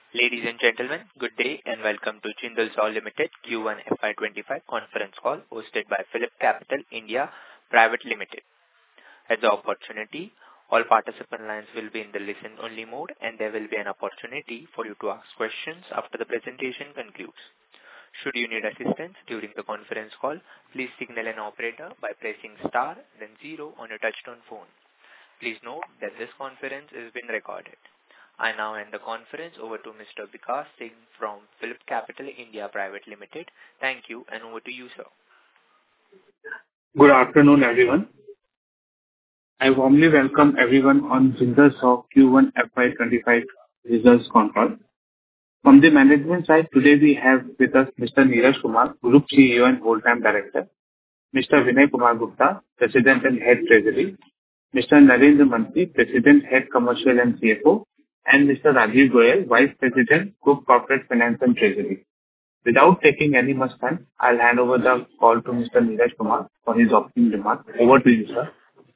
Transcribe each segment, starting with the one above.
Ladies and gentlemen, good day and welcome to Jindal Saw Limited Q1 FY25 conference call hosted by PhillipCapital India Private Limited. At the opportunity, all participant lines will be in the listen-only mode and there will be an opportunity for you to ask questions after the presentation concludes. Should you need assistance during the conference call, please signal an operator by pressing star then 0 on your touchtone phone. Please note that this conference is being recorded. I now hand the conference over to Mr. Vikas Singh from PhillipCapital India Private Limited. Thank you, and over to you, sir. Good afternoon, everyone. I warmly welcome everyone on Jindal Saw Q1 FY25 results conference. From the management side, today we have with us Mr. Neeraj Kumar, Group CEO and Whole-Time Director, Mr. Vinay Kumar Gupta, President and Head Treasury, Mr. Narendra Mantri, President, Head Commercial and CFO, and Mr. Rajiv Goyal, Vice President, Group Corporate Finance and Treasury. Without taking any much time, I'll hand over the call to Mr. Neeraj Kumar for his opening remarks. Over to you, sir.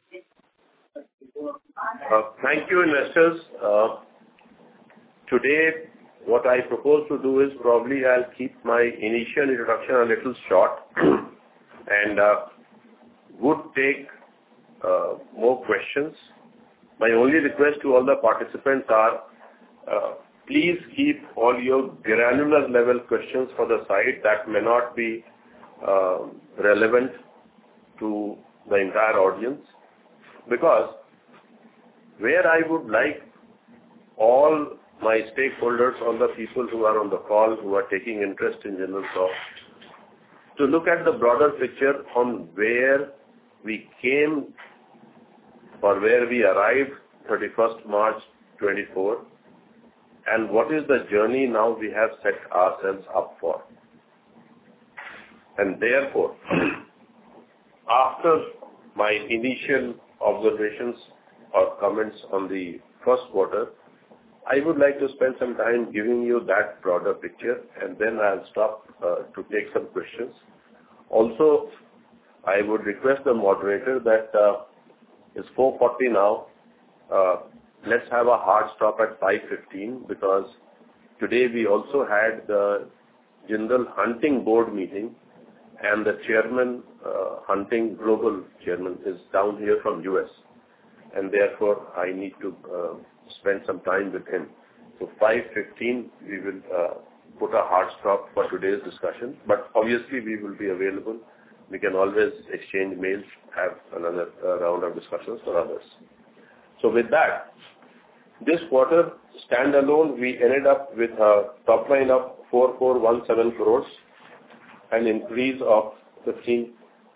Thank you, investors. Today, what I propose to do is probably I'll keep my initial introduction a little short and would take more questions. My only request to all the participants are, please keep all your granular level questions for the side that may not be relevant to the entire audience. Because where I would like all my stakeholders, all the people who are on the call, who are taking interest in Jindal Saw, to look at the broader picture on where we came or where we arrived 31st March 24 and what is the journey now we have set ourselves up for. And therefore, after my initial observations or comments on the first quarter, I would like to spend some time giving you that broader picture and then I'll stop to take some questions. Also, I would request the moderator that it's 4:40 now. Let's have a hard stop at 5:15 because today we also had the Jindal Hunting Board meeting and the chairman, Hunting Global chairman, is down here from US and therefore I need to spend some time with him. So 5:15 we will put a hard stop for today's discussion, but obviously we will be available. We can always exchange mails, have another round of discussions for others. So with that, this quarter standalone, we ended up with a top line of 4,417 crores, an increase of 15%.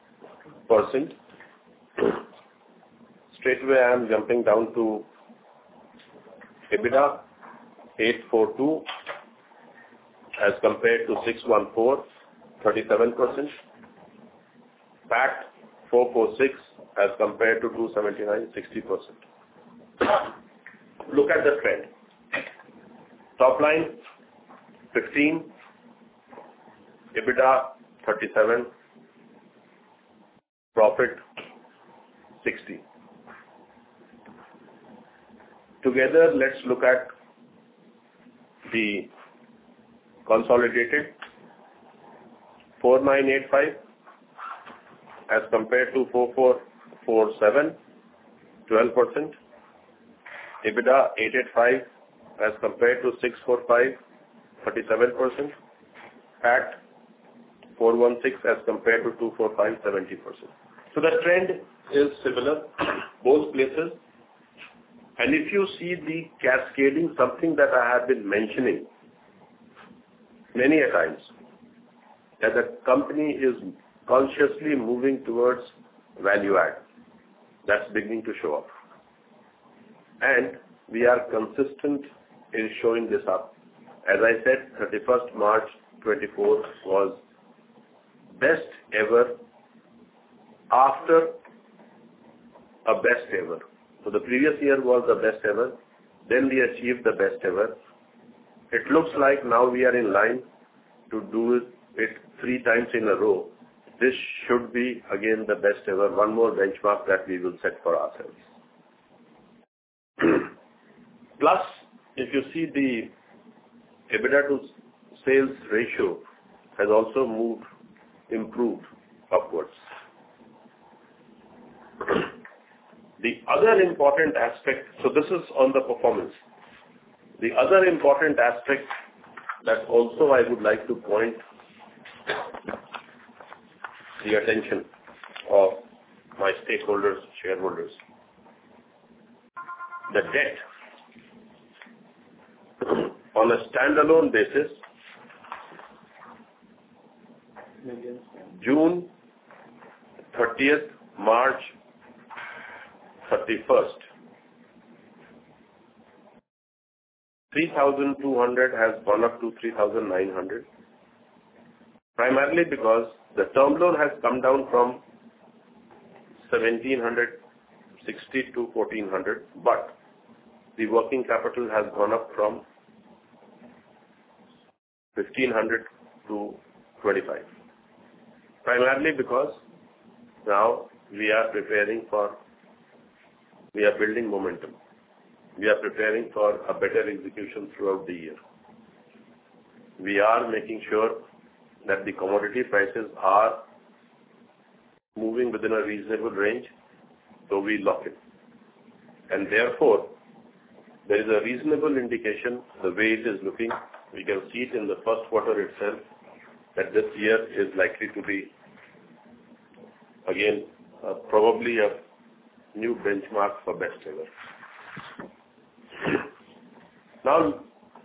Straight away, I am jumping down to EBITDA 842 as compared to 614, 37%. PAT 446 as compared to 279, 60%. Look at the trend. Top line 15, EBITDA 37, profit 60. Together, let's look at the consolidated 4985 as compared to 4447, 12%. EBITDA 885 as compared to 645, 37%. PAT 416 as compared to 245, 70%. So the trend is similar, both places. And if you see the cascading, something that I have been mentioning many a times, that the company is consciously moving towards value add. That's beginning to show up. And we are consistent in showing this up. As I said, 31st March 24 was best ever after a best ever. So the previous year was the best ever. Then we achieved the best ever. It looks like now we are in line to do it 3 times in a row. This should be again the best ever. One more benchmark that we will set for ourselves. Plus, if you see the EBITDA to sales ratio has also improved upwards. The other important aspect, so this is on the performance. The other important aspect that also I would like to point the attention of my stakeholders, shareholders. The debt on a standalone basis, June 30th, March 31st, 3,200 has gone up to 3,900, primarily because the term loan has come down from 1,760 to 1,400, but the working capital has gone up from 1,500 to 25. Primarily because now we are building momentum. We are preparing for a better execution throughout the year. We are making sure that the commodity prices are moving within a reasonable range, so we lock it. And therefore, there is a reasonable indication the way it is looking. We can see it in the first quarter itself that this year is likely to be again probably a new benchmark for best ever. Now,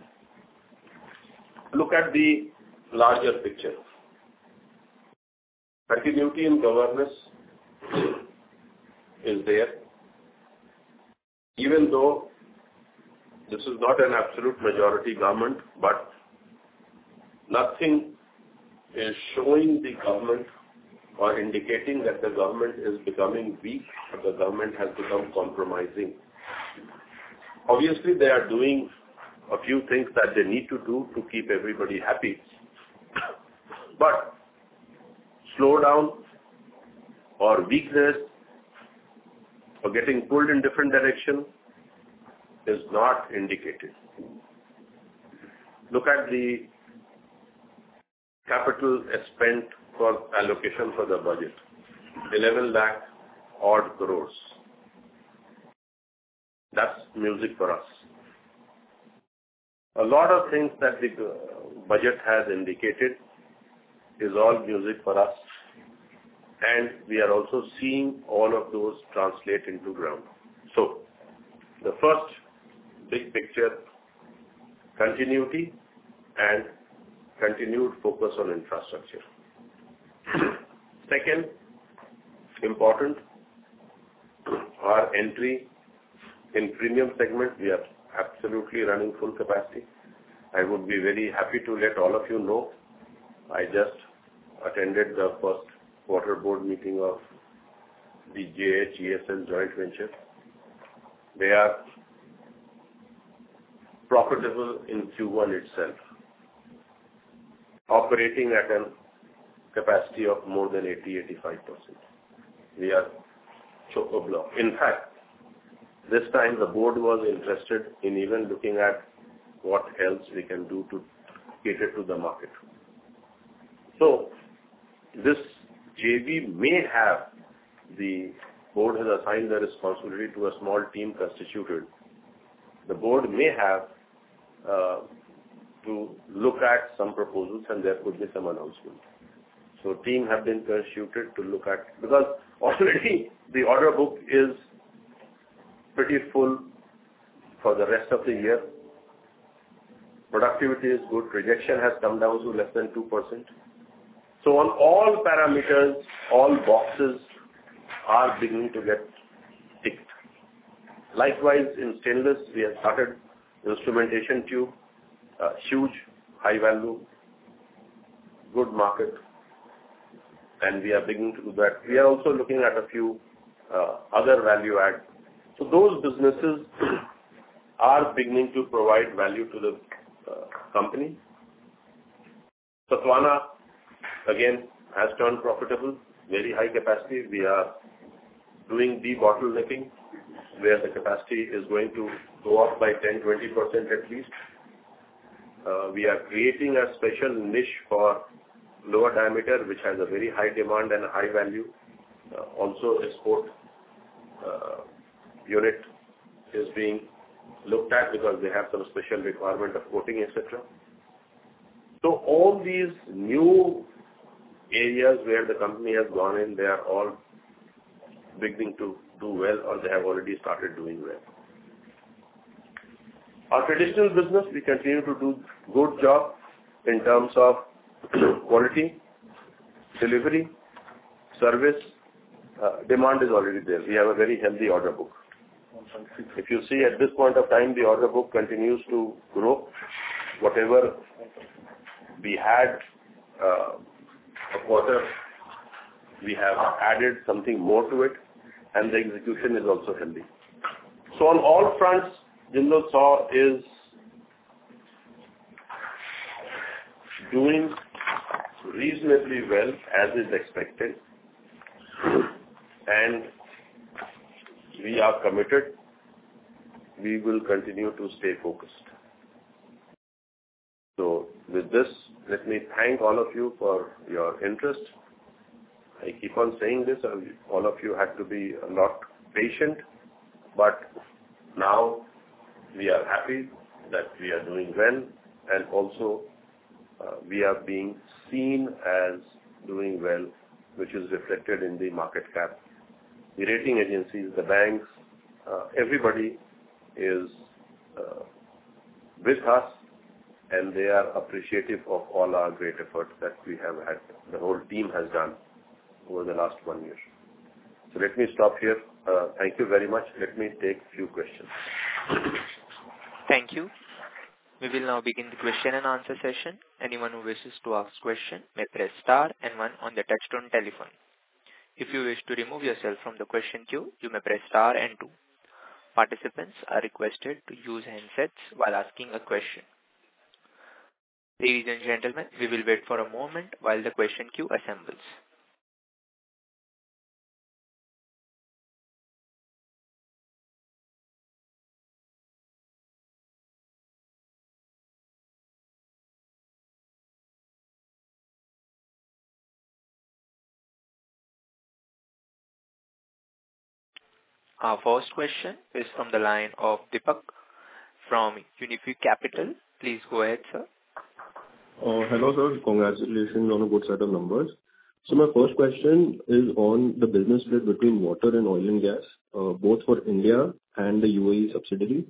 look at the larger picture. Continuity in governance is there. Even though this is not an absolute majority government, but nothing is showing the government or indicating that the government is becoming weak or the government has become compromising. Obviously, they are doing a few things that they need to do to keep everybody happy. But slowdown or weakness or getting pulled in different direction is not indicated. Look at the capital spent for allocation for the budget, 11 lakh odd crores. That's music for us. A lot of things that the budget has indicated is all music for us, and we are also seeing all of those translate into ground. So, the first big picture, continuity and continued focus on infrastructure. Second, important, our entry in premium segment, we are absolutely running full capacity. I would be very happy to let all of you know. I just attended the first quarter board meeting of the JH-ESL joint venture. They are profitable in Q1 itself, operating at a capacity of more than 80-85%. We are chock-a-block. In fact, this time the board was interested in even looking at what else we can do to cater to the market. So, this JV may have, the board has assigned the responsibility to a small team constituted. The board may have to look at some proposals and there could be some announcement. So, team have been constituted to look at, because already the order book is pretty full for the rest of the year. Productivity is good. Rejection has come down to less than 2%. So on all parameters, all boxes are beginning to get ticked. Likewise, in stainless, we have started instrumentation tube, huge, high value, good market, and we are beginning to do that. We are also looking at a few other value add. So those businesses are beginning to provide value to the company. Sathavahana, again, has turned profitable, very high capacity. We are doing debottlenecking, where the capacity is going to go up by 10-20% at least. We are creating a special niche for lower diameter, which has a very high demand and a high value. Also, export unit is being looked at because they have some special requirement of coating, etc. So all these new areas where the company has gone in, they are all beginning to do well, or they have already started doing well. Our traditional business, we continue to do good job in terms of quality, delivery, service. Demand is already there. We have a very healthy order book. If you see at this point of time, the order book continues to grow. Whatever we had a quarter, we have added something more to it, and the execution is also healthy. So on all fronts, Jindal SAW is doing reasonably well as is expected, and we are committed. We will continue to stay focused. So with this, let me thank all of you for your interest. I keep on saying this, all of you had to be a lot patient, but now we are happy that we are doing well, and also we are being seen as doing well, which is reflected in the market cap. The rating agencies, the banks, everybody is with us, and they are appreciative of all our great efforts that we have had, the whole team has done over the last 1 year. So let me stop here. Thank you very much. Let me take a few questions. Thank you. We will now begin the question and answer session. Anyone who wishes to ask question may press star and 1 on the touchtone telephone. If you wish to remove yourself from the question queue, you may press star and 2. Participants are requested to use handsets while asking a question. Ladies and gentlemen, we will wait for a moment while the question queue assembles. Our first question is from the line of Deepak from Unifi Capital. Please go ahead, sir. Hello, sir. Congratulations on a good set of numbers. So my first question is on the business split between water and oil and gas, both for India and the UAE subsidiary.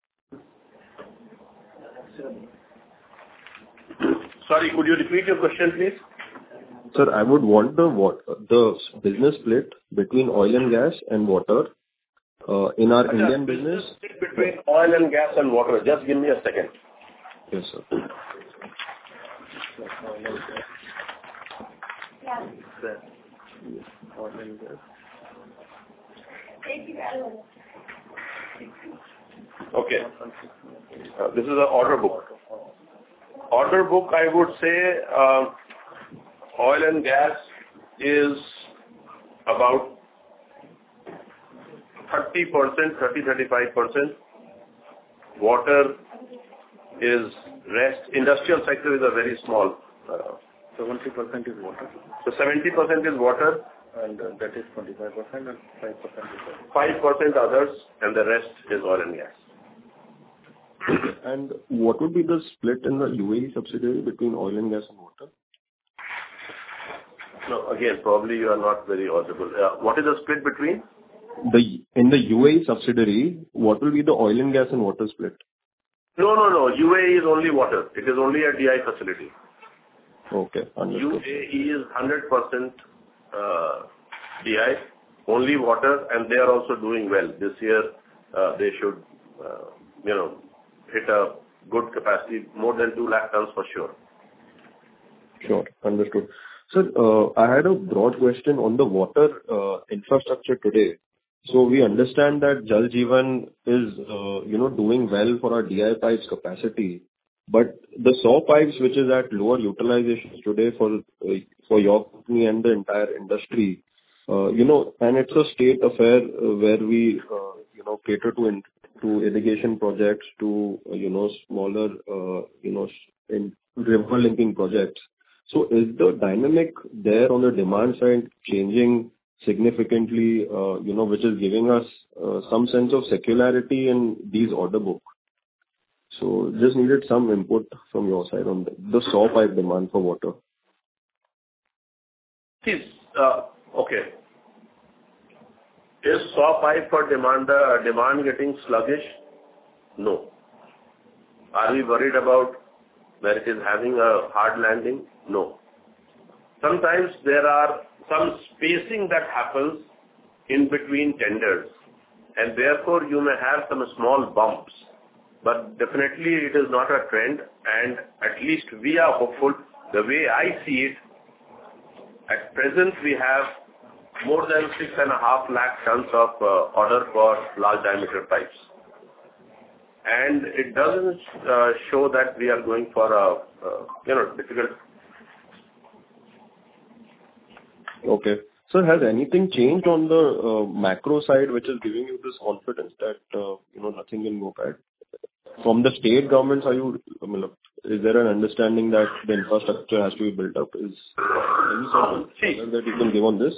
Sorry, could you repeat your question, please? Sir, I would want the business split between oil and gas and water in our Indian business. Split between oil and gas and water. Just give me a second. Yes, sir. Okay. This is an order book. Order book, I would say, oil and gas is about 30%-35%. Water is rest. Industrial sector is a very small. 70% is water. So 70% is water. And that is 25% and 5% is others. 5% others, and the rest is oil and gas. And what would be the split in the UAE subsidiary between oil and gas and water? No, again, probably you are not very audible. What is the split between? In the UAE subsidiary, what will be the oil and gas and water split? No. UAE is only water. It is only a DI facility. Okay, understood. UAE is 100% DI, only water, and they are also doing well. This year, they should, hit a good capacity, more than 2 lakh tons for sure. Sure, understood. Sir, I had a broad question on the water infrastructure today. So we understand that Jal Jeevan is, doing well for our DI pipes capacity, but the SAW pipes, which is at lower utilization today for your company and the entire industry, and it's a state affair where we, cater to to irrigation projects to, smaller, in river linking projects. So is the dynamic there on the demand side changing significantly, which is giving us some sense of secularity in these order book? So just needed some input from your side on the saw pipe demand for water. Please, okay. Is saw pipe for demand getting sluggish? No. Are we worried about where it is having a hard landing? No. Sometimes there are some spacing that happens in between tenders, and therefore you may have some small bumps. But definitely it is not a trend, and at least we are hopeful. The way I see it, at present we have more than 6.5 lakh tons of order for large diameter pipes. And it doesn't show that we are going for a, difficult. Okay. So has anything changed on the macro side which is giving you this confidence that, nothing will go bad? From the state governments, is there an understanding that the infrastructure has to be built up? Is any sort of that you can give on this?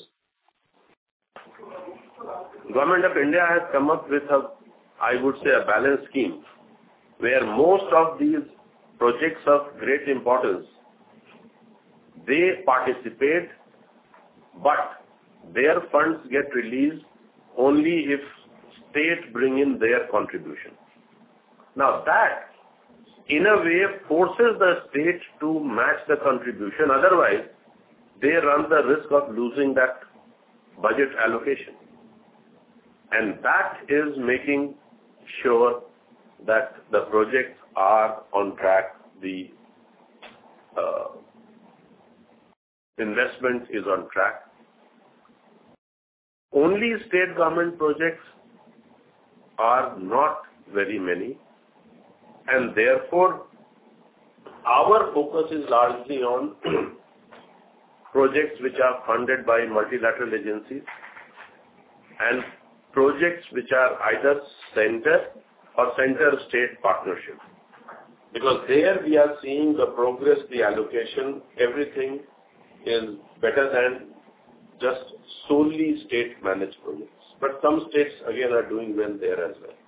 Government of India has come up with I would say a balanced scheme where most of these projects of great importance, they participate, but their funds get released only if state bring in their contribution. Now that, in a way, forces the state to match the contribution. Otherwise, they run the risk of losing that budget allocation. And that is making sure that the projects are on track, the investment is on track. Only state government projects are not very many, and therefore our focus is largely on projects which are funded by multilateral agencies and projects which are either center or center-state partnership. Because there we are seeing the progress, the allocation, everything is better than just solely state-managed projects. But some states again are doing well there as well.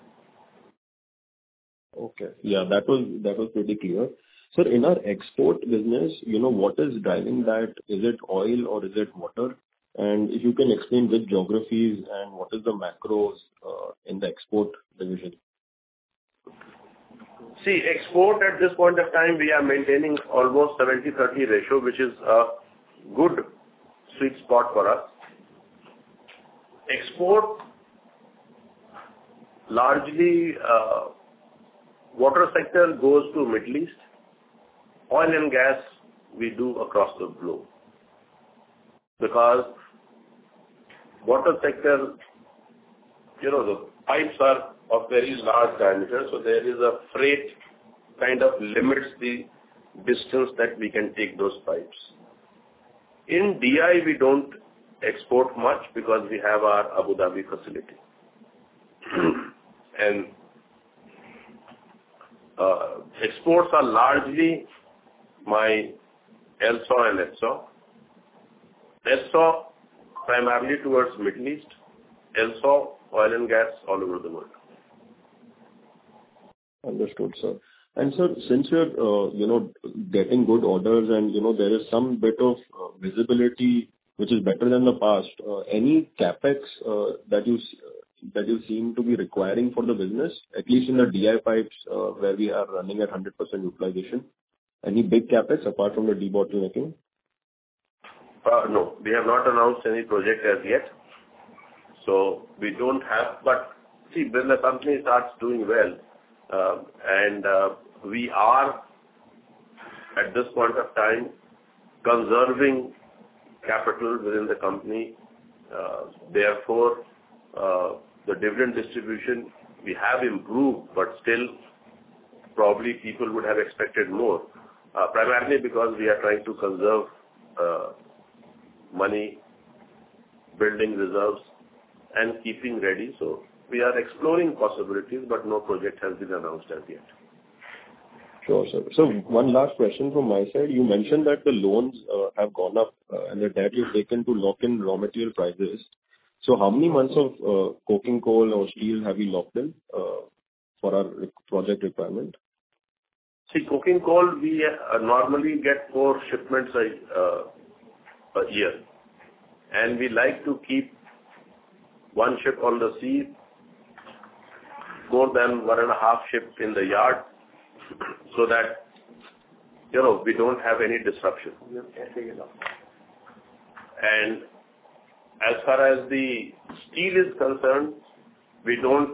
Okay. Yeah, that was pretty clear. Sir, in our export business, what is driving that? Is it oil or is it water? And if you can explain which geographies and what is the macros in the export division? See, export at this point of time, we are maintaining almost 70-30 ratio, which is a good sweet spot for us. Export, largely, water sector goes to Middle East. Oil and gas, we do across the globe. Because water sector, the pipes are of very large diameter, so there is a freight kind of limits the distance that we can take those pipes. In DI, we don't export much because we have our Abu Dhabi facility. And exports are largely my LSAW and HSAW. HSAW primarily towards Middle East, LSAW, oil and gas all over the world. Understood, sir. And sir, since you're, getting good orders and, there is some bit of visibility which is better than the past, any capex that you seem to be requiring for the business, at least in the DI pipes where we are running at 100% utilization? Any big capex apart from the debottlenecking? No, we have not announced any project as yet. So we don't have, but see, when the company starts doing well, and we are at this point of time conserving capital within the company. Therefore, the dividend distribution we have improved, but still probably people would have expected more. Primarily because we are trying to conserve money, building reserves, and keeping ready. So we are exploring possibilities, but no project has been announced as yet. Sure, sir. So one last question from my side. You mentioned that the loans have gone up and the debt you've taken to lock in raw material prices. So how many months of coking coal or steel have you locked in for our project requirement? See, coking coal, we normally get 4 shipments a year, and we like to keep one ship on the sea, more than 1.5 ships in the yard, so that, we don't have any disruption. And as far as the steel is concerned, we don't,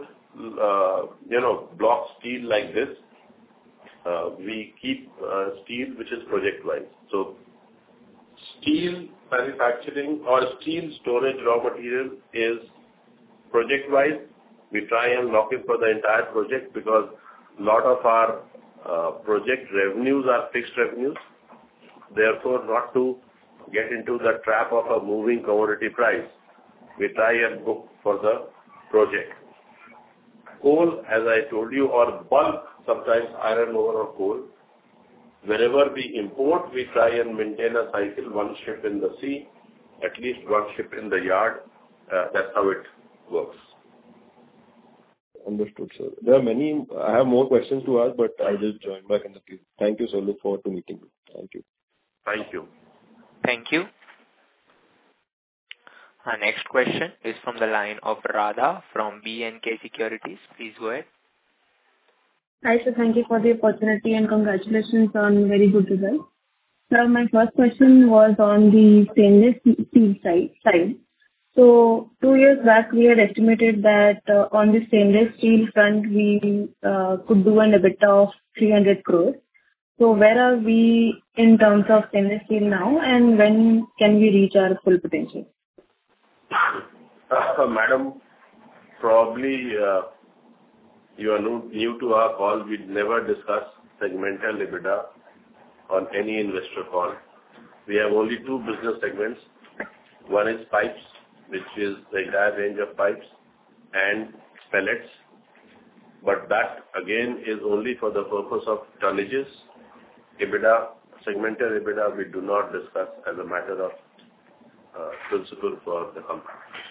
block steel like this. We keep steel which is project-wise. So steel manufacturing or steel storage raw material is project-wise. We try and lock it for the entire project because a lot of our project revenues are fixed revenues. Therefore, not to get into the trap of a moving commodity price, we try and book for the project. Coal, as I told you, or bulk, sometimes iron ore or coal, wherever we import, we try and maintain a cycle, 1 ship in the sea, at least 1 ship in the yard. That's how it works. Understood, sir. There are many. I have more questions to ask, but I'll just join back in the queue. Thank you, sir. Look forward to meeting you. Thank you. Thank you. Thank you. Our next question is from the line of Radha from B&K Securities. Please go ahead. Hi, sir. Thank you for the opportunity and congratulations on very good results. Sir, my first question was on the stainless steel side. So 2 years back, we had estimated that on the stainless steel front, we could do an EBITDA of 300 crores. So where are we in terms of stainless steel now, and when can we reach our full potential? Madam, probably you are new to our call. We never discuss segmental EBITDA on any investor call. We have only 2 business segments. One is pipes, which is the entire range of pipes, and pellets. But that, again, is only for the purpose of tonnages. EBITDA, segmental EBITDA, we do not discuss as a matter of principle for the company.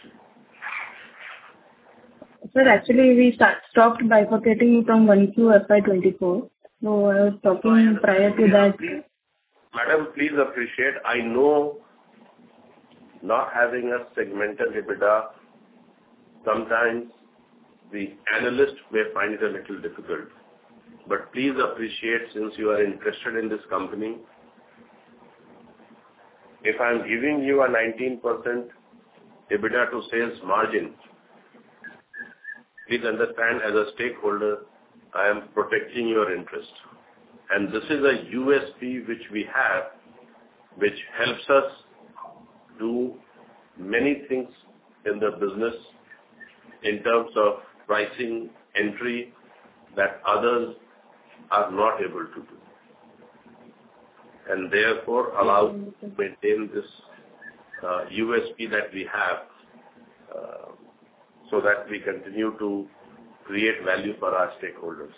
Sir, actually, we stopped bifurcating from 1Q FY24. So I was talking prior to that. Madam, please appreciate, I know not having a segmental EBITDA, sometimes the analyst may find it a little difficult. But please appreciate, since you are interested in this company, if I am giving you a 19% EBITDA to sales margin, please understand, as a stakeholder, I am protecting your interest. And this is a USP which we have, which helps us do many things in the business in terms of pricing, entry, that others are not able to do. And therefore allow to maintain this USP that we have, so that we continue to create value for our stakeholders.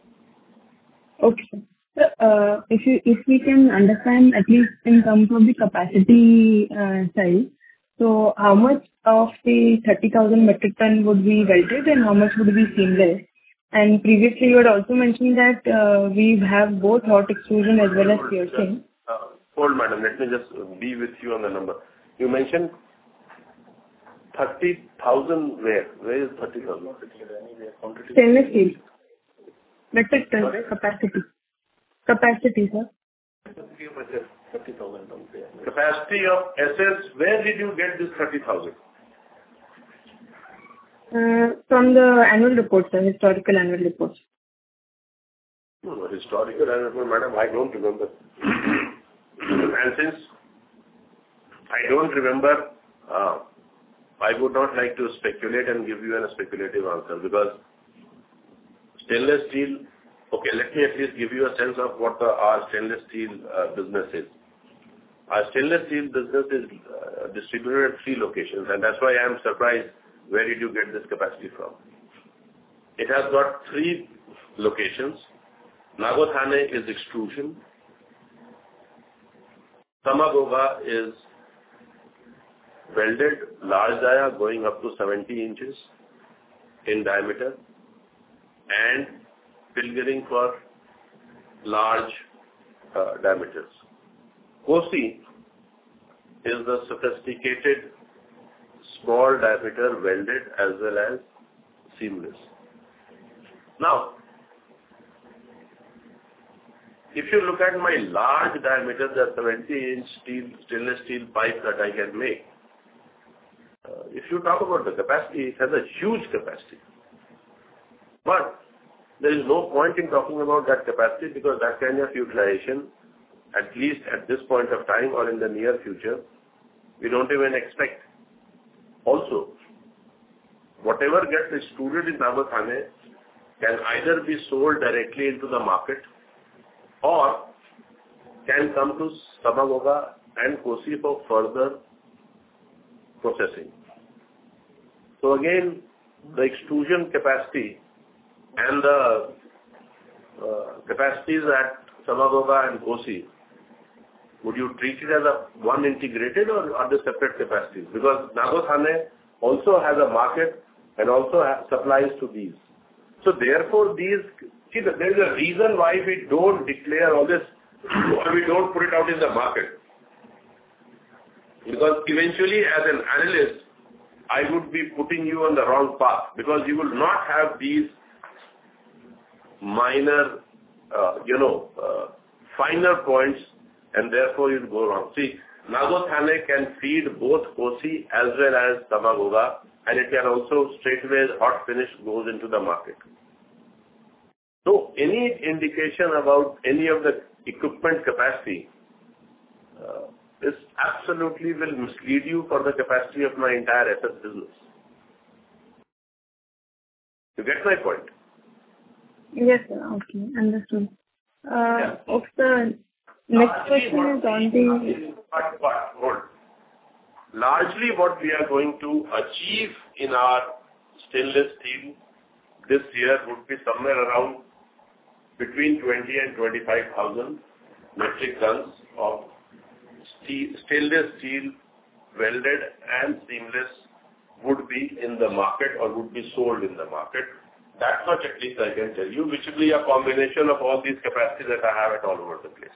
Okay. So, if we can understand, at least in terms of the capacity side, so how much of the 30,000 metric ton would be welded and how much would be seamless? And previously, you had also mentioned that we have both hot extrusion as well as piercing. Hold, madam. Let me just be with you on the number. You mentioned 30,000 where? Where is 30,000? Stainless steel. Metric ton capacity. Capacity, sir. 30,000 tons. Capacity of SS, where did you get this 30,000? From the annual report, sir, historical annual reports. No, historical annual report, madam, I don't remember. And since I don't remember, I would not like to speculate and give you a speculative answer, because stainless steel, okay, let me at least give you a sense of what our stainless steel business is. Our stainless steel business is distributed at 3 locations, and that's why I am surprised, where did you get this capacity from? It has got 3 locations. Nagothane is extrusion. Samaghogha is welded large dia going up to 70 inches in diameter and pilgering for large diameters. Kosi is the sophisticated small diameter welded as well as seamless. Now, if you look at my large diameter, the 70-inch stainless steel pipe that I can make, if you talk about the capacity, it has a huge capacity. But there is no point in talking about that capacity because that kind of utilization, at least at this point of time or in the near future, we don't even expect. Also, whatever gets extruded in Nagothane can either be sold directly into the market or can come to Samaghogha and Kosi for further processing. So again, the extrusion capacity and the capacities at Samaghogha and Kosi, would you treat it as one integrated or are they separate capacities? Because Nagothane also has a market and also supplies to these. So therefore, there is a reason why we don't declare all this, or we don't put it out in the market. Because eventually, as an analyst, I would be putting you on the wrong path because you will not have these minor, finer points, and therefore you'll go wrong. See, Nagothane can feed both Kosi as well as Samaghogha, and it can also straightaway hot finish goes into the market. So any indication about any of the equipment capacity is absolutely will mislead you for the capacity of my entire SS business. You get my point? Yes, sir. Okay, understood. Okay, the next question is on the... Hold. Largely what we are going to achieve in our stainless steel this year would be somewhere around between 20 and 25,000 metric tons of stainless steel welded and seamless would be in the market or would be sold in the market. That much at least I can tell you, which will be a combination of all these capacities that I have it all over the place.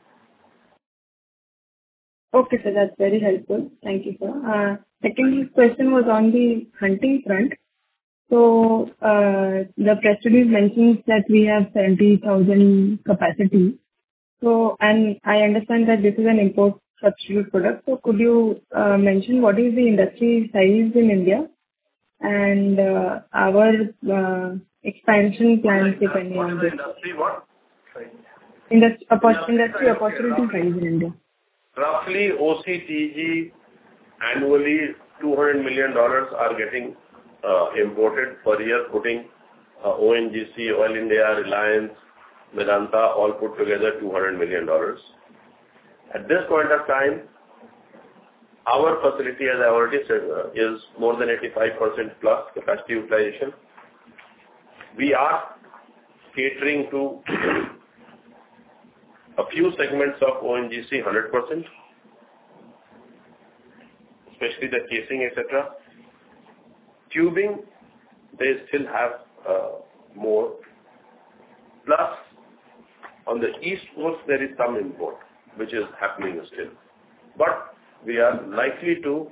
Okay, sir, that's very helpful. Thank you, sir. Second question was on the hunting front. So, the press release mentions that we have 70,000 capacity. So, and I understand that this is an import substitute product. So, could you mention what is the industry size in India and our expansion plans depending on this? Industry what? Industry opportunity size in India. Roughly OCTG annually $200 million are getting imported per year, putting ONGC, Oil India, Reliance, Vedanta all put together $200 million. At this point of time, our facility, as I already said, is more than 85% plus capacity utilization. We are catering to a few segments of ONGC 100%, especially the casing, etc. Tubing, they still have more. Plus, on the East Coast, there is some import, which is happening still. But we are likely to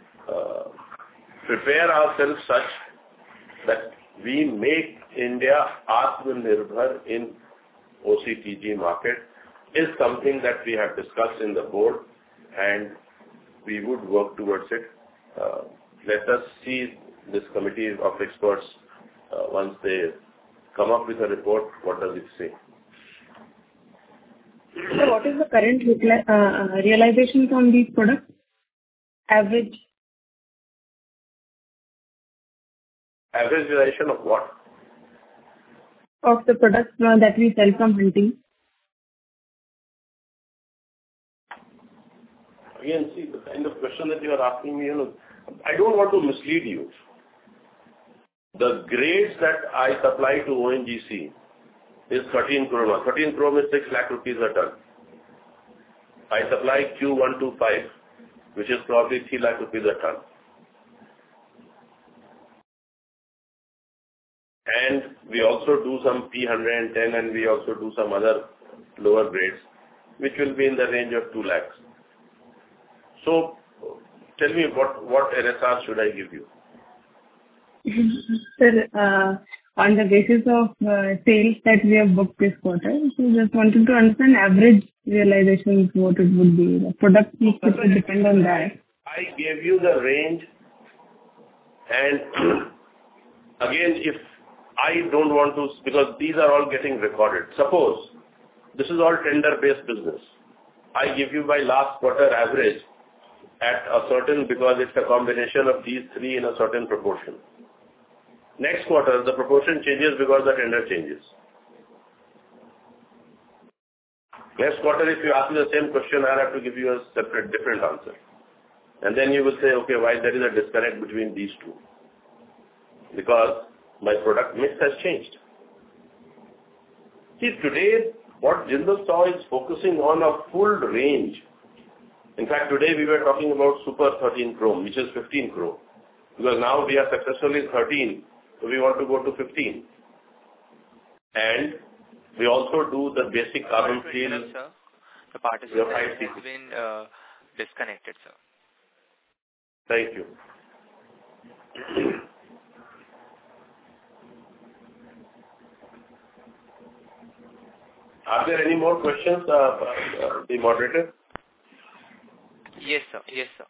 prepare ourselves such that we make India Atmanirbhar in OCTG market is something that we have discussed in the board and we would work towards it. Let us see this committee of experts once they come up with a report, what does it say? So what is the current realization from these products? Average? Average realization of what? Of the products that we sell from hunting. Again, see, the kind of question that you are asking me, I don't want to mislead you. The grades that I supply to ONGC is 13 chrome. 13 chrome is 6 lakh rupees a ton. I supply Q125, which is probably 3 lakh rupees a ton. And we also do some P110 and we also do some other lower grades, which will be in the range of 2 lakhs. So, tell me what NSR should I give you? Sir, on the basis of sales that we have booked this quarter, so just wanted to understand average realizations, what it would be. The product mix will depend on that. I gave you the range, and again, if I don't want to, because these are all getting recorded. Suppose this is all tender-based business. I give you my last quarter average at a certain, because it's a combination of these three in a certain proportion. Next quarter, the proportion changes because the tender changes. Next quarter, if you ask me the same question, I'll have to give you a separate, different answer. And then you will say, okay, why there is a disconnect between these two? Because my product mix has changed. See, today, what Jindal SAW is focusing on a full range. In fact, today we were talking about Super 13 Chrome, which is 15 Chrome. Because now we are successfully 13, so we want to go to 15. And we also do the basic carbon steel. Sir, the participant has been disconnected, sir. Thank you. Are there any more questions, the moderator? Yes, sir. Yes, sir.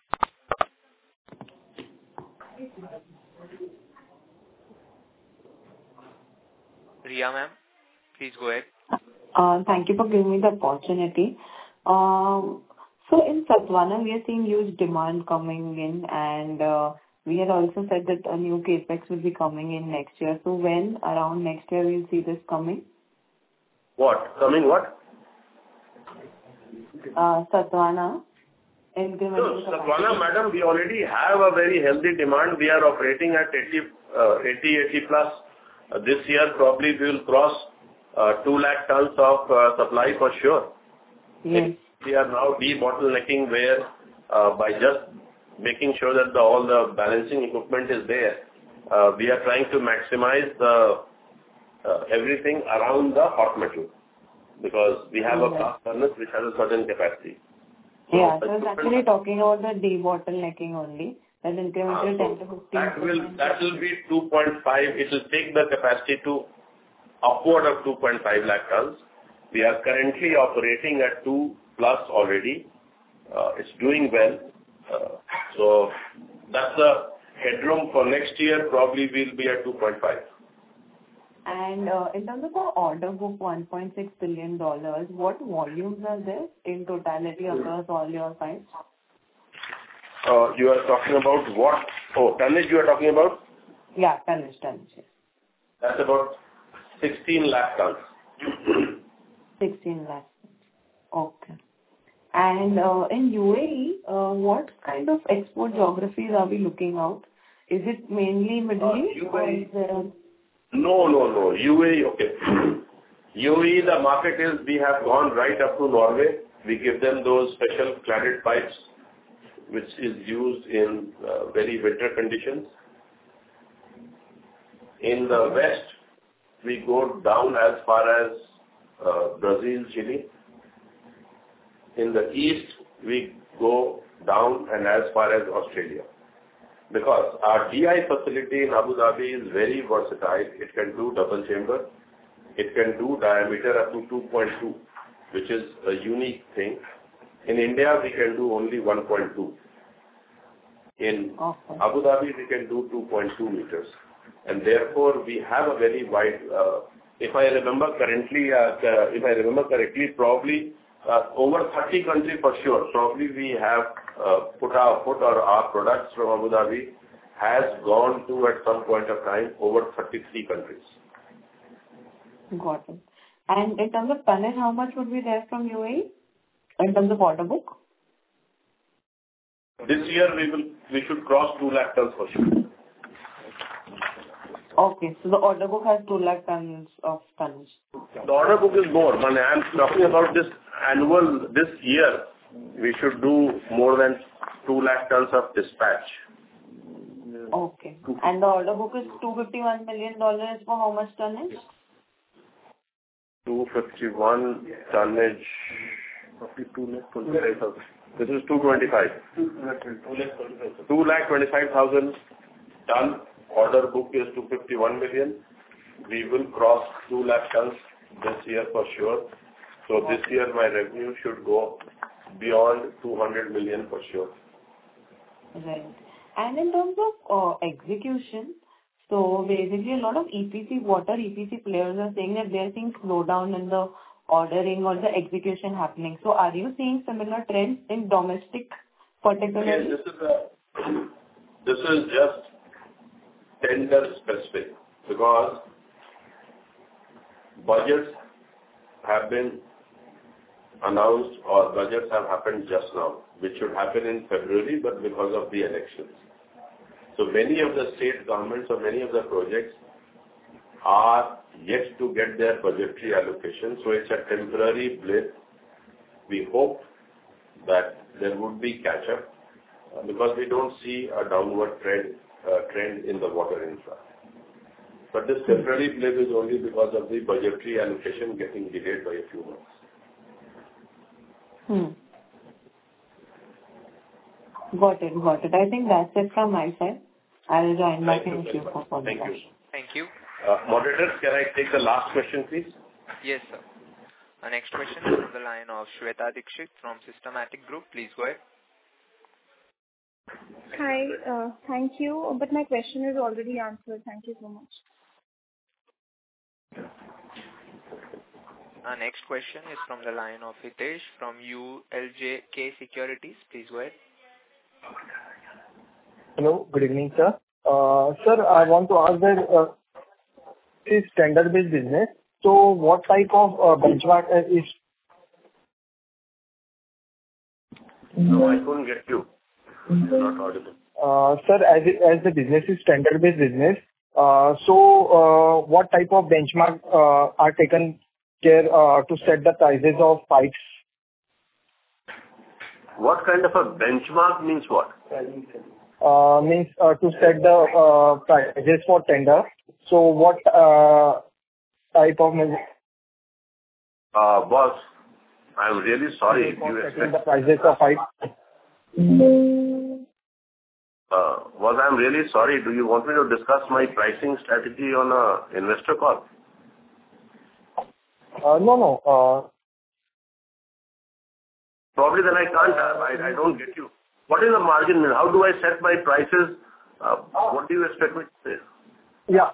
Riya ma'am, please go ahead. Thank you for giving me the opportunity. So in Sathavahana, we are seeing huge demand coming in, and we had also said that a new capex will be coming in next year. So when around next year we'll see this coming? What? Coming what? Sathavahana. So, Sathavahana, madam, we already have a very healthy demand. We are operating at 80 plus. This year, probably we will cross 2 lakh tons of supply for sure. Yes. We are now debottlenecking where by just making sure that all the balancing equipment is there, we are trying to maximize everything around the hot metal, because we have a blast furnace which has a certain capacity. Yeah, so it's actually talking about the debottlenecking only. That incremental 10 to 15%. That will be 2.5. It will take the capacity to upward of 2.5 lakh tons. We are currently operating at 2 plus already. It's doing well. So that's the headroom for next year. Probably we'll be at 2.5. And in terms of our order book, $1.6 billion, what volumes are there in totality across all your sites? You are talking about what? Oh, tonnage you are talking about? Yeah, tonnage. Yes. That's about 16 lakh tons. 16 lakh. Okay. And in UAE, what kind of export geographies are we looking out? Is it mainly Middle East or is there... No. UAE, okay. UAE, the market is, we have gone right up to Norway. We give them those special cladded pipes, which is used in very winter conditions. In the west, we go down as far as Brazil, Chile. In the east, we go down and as far as Australia. Because our DI facility in Abu Dhabi is very versatile. It can do double chamber. It can do diameter up to 2.2, which is a unique thing. In India, we can do only 1.2. In Abu Dhabi, we can do 2.2 meters. And therefore, we have a very wide, if I remember correctly, probably over 30 countries for sure. Probably we have put our products from Abu Dhabi has gone to at some point of time over 33 countries. Got it. And in terms of tonnage, how much would be there from UAE in terms of order book? This year we should cross 2 lakh tons for sure. Okay. So the order book has 2 lakh tons of tonnage. The order book is more. I am talking about this year, we should do more than 2 lakh tons of dispatch. Okay. And the order book is $251 million for how much tonnage? 251 tonnage. This is 225. 225,000 ton. Order book is 251 million. We will cross 2 lakh tons this year for sure. So this year my revenue should go beyond 200 million for sure. Right. And in terms of execution, so basically a lot of water EPC players are saying that they are seeing slowdown in the ordering or the execution happening. So are you seeing similar trends in domestic particularly? Yes, this is just tender specific because budgets have been announced or budgets have happened just now, which should happen in February, but because of the elections. So many of the state governments or many of the projects are yet to get their budgetary allocation. So it's a temporary blip. We hope that there would be catch-up because we don't see a downward trend in the water infra. But this temporary blip is only because of the budgetary allocation getting delayed by a few months. Got it. I think that's it from my side. I'll join back in queue for further questions. Thank you. Moderator, can I take the last question, please? Yes, sir. Our next question is from the line of Shweta Dikshit from Systematic Group. Please go ahead. Hi, thank you. But my question is already answered. Thank you so much. Our next question is from the line of Hitesh from ULJK Securities. Please go ahead. Hello, good evening, sir. Sir, I want to ask that is tender-based business. So, what type of benchmark is? No, I couldn't get you. You're not audible. Sir, as the business is tender-based business, so what type of benchmark are taken care to set the prices of pipes? What kind of a benchmark means what? Means to set the prices for tender. So what type of boss, I'm really sorry. You expect the prices of pipe? Boss, I'm really sorry. Do you want me to discuss my pricing strategy on a investor call? No. Probably then I can't. I don't get you. What is the margin? How do I set my prices? What do you expect me to say? Yeah.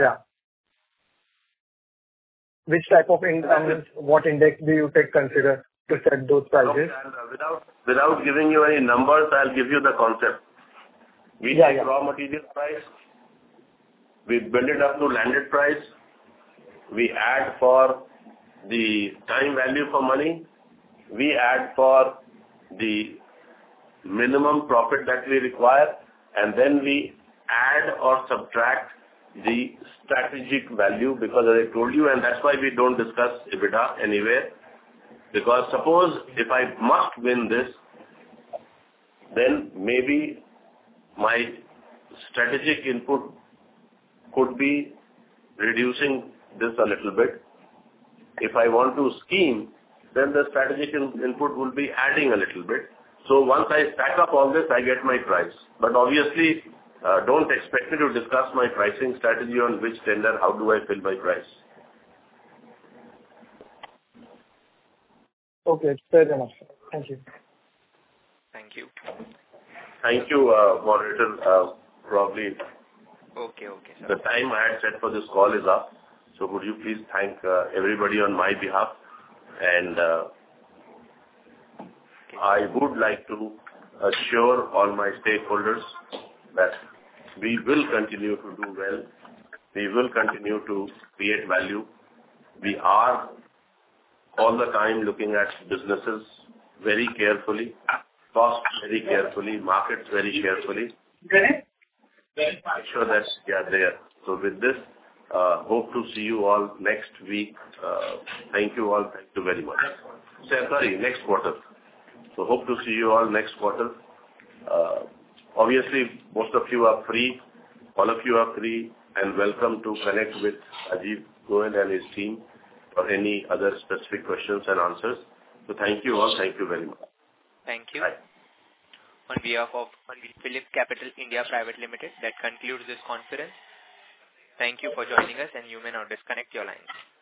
Which type of index, what index do you consider to set those prices? Okay, without giving you any numbers, I'll give you the concept. We take raw material price, we build it up to landed price, we add for the time value for money, we add for the minimum profit that we require, and then we add or subtract the strategic value, because as I told you, and that's why we don't discuss EBITDA anywhere, because suppose if I must win this, then maybe my strategic input could be reducing this a little bit. If I want to scheme, then the strategic input will be adding a little bit. So once I stack up all this, I get my price. But obviously, don't expect me to discuss my pricing strategy on which tender, how do I fill my price. Okay, fair enough. Thank you. Thank you. Thank you, moderator. Probably Okay, sir. the time I had set for this call is up. So would you please thank everybody on my behalf? And I would like to assure all my stakeholders that we will continue to do well. We will continue to create value. We are all the time looking at businesses very carefully, costs very carefully, markets very carefully. Make sure that they are there. So with this, hope to see you all next week. Thank you all. Thank you very much. Sorry, next quarter. So hope to see you all next quarter. Obviously, most of you are free. All of you are free and welcome to connect with Rajiv Goel and his team for any other specific questions and answers. So thank you all. Thank you very much. Thank you. Bye. On behalf of Phillip Capital India Private Limited, that concludes this conference. Thank you for joining us, and you may now disconnect your lines.